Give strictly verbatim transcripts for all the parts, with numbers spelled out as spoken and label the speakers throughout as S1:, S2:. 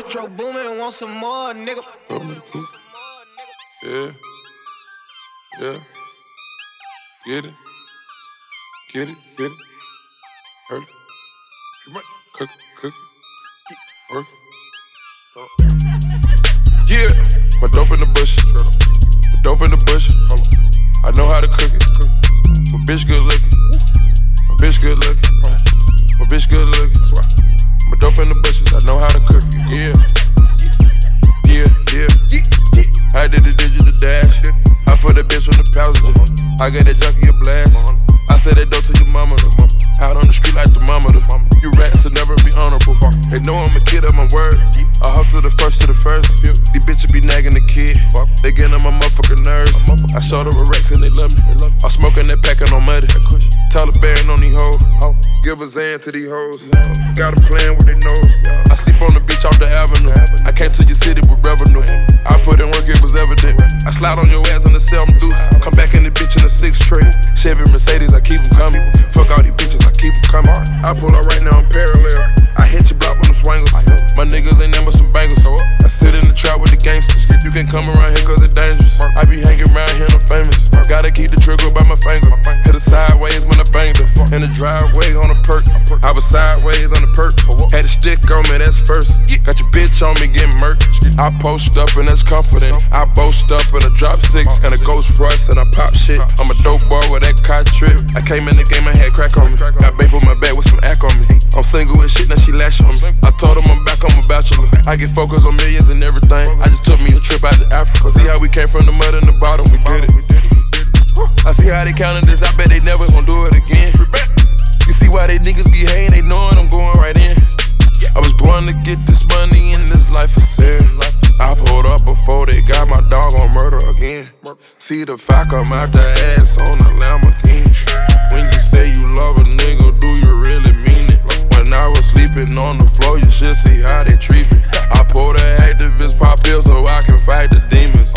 S1: Metro Boomin, want some more, nigga.
S2: Yeah. Yeah. Get it. Get it. Get it. Hurt it. Cook it. Cook it. Work it. Yeah. My dope in the bush. My dope in the bush. I know how to cook it. My bitch good looking. My bitch good looking. My bitch good looking. My dope in the bushes. I know how to cook it. Yeah. Yeah, yeah. I did the digital dash. I put that bitch on the passenger. I got that junkie a blast. I said that dope to your mama. Out on the street like the thermometer. You rats will never be honorable. They know I'm a kid of my word. I hustle the first to the first. These bitches be nagging the kid. They get on my motherfucking nerves. I showed up with racks and they love me. I'm smoking that packin' on muddy. Taliban on these hoes. Give a Zan to these hoes. Got them playing with their nose. I sleep on the beach off the avenue. I came to your city with revenue. I put in work, it was evident. I slide on your ass in the cell, I'm deuce. Come back in the bitch in a six tray. Chevy Mercedes, I keep them coming. Fuck all these bitches, I keep them coming. I pull up right now, I'm parallel. I hit your block with them swangles. My niggas ain't never some bangles. I sit in the trap with the gangsters. You can come around here cause it's dangerous. I be hanging around here, I'm famous. Gotta keep the trigger by my finger. Hit her sideways when I banged her. In the driveway on a perk. I was sideways on the perk. Had a stick on me, that's first. Got your bitch on me getting murked. I post up and that's confident. I boast up and I drop six and a Ghost Rush and I pop shit. I'm a dope boy with that car trip. I came in the game, I had crack on me. Got babe on my back with some act on me. I'm single with shit, now she lash on me. I told him I'm back, I'm a bachelor. I get focused on millions and everything. I just took me a trip out to Africa. See how we came from the mud and the bottom, we did it. I see how they counted this, I bet they never gon' do it again. You see why they niggas be hating, they knowin' I'm going right in. I was born to get this money and this life is sin. I pulled up before they got my dog on murder again. See the fire come out the ass on the Lamborghini. When you say you love a nigga, do you really mean it? When I was sleeping on the floor, you should see how they treat me. I pulled an activist pop pill so I can fight the demons.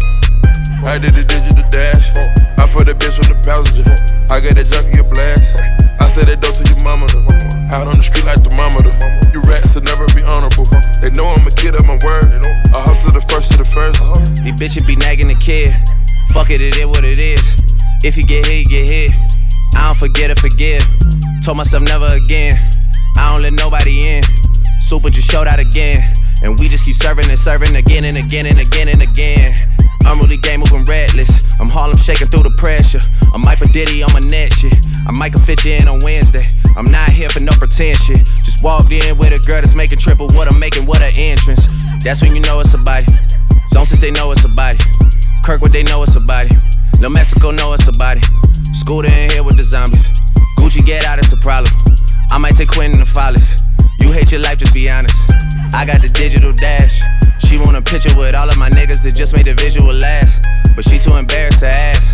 S2: I did the digital dash. I put that bitch on the passenger. I got that junkie a blast. I said that dope to your mama. Out on the street like the thermometer. You rats will never be honorable. They know I'm a kid of my word. I hustle the first to the first.
S1: These bitches be nagging the kid. Fuck it, it is what it is. If you get hit, you get hit. I don't forget or forgive. Told myself never again. I don't let nobody in. Super just showed out again. And we just keep serving and serving again and again and again and again. I'm really game moving reckless. I'm Harlem shaking through the pressure. I'm Mike Diddy on my net shit. I might can fit you in on Wednesday. I'm not here for no pretend shit. Just walked in with a girl that's making triple what I'm making, what an entrance. That's when you know it's a body. Zone since they know it's a body. Kirkwood they know it's a body. Lil Mexico know it's a body. Scooter in here with the zombies. Gucci get out, it's a problem. I might take Quentin the Follies. You hate your life, just be honest. I got the digital dash. She want a picture with all of my niggas that just made the visual last. But she too embarrassed to ask.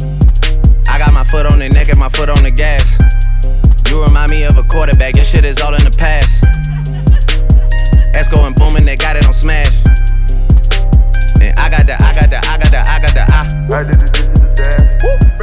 S1: I got my foot on the neck and my foot on the gas. You remind me of a quarterback, your shit is all in the past. Esco and Boomin, they got it on smash. And I got the, I got the, I got the, I got the, I.
S2: I did the digital dash.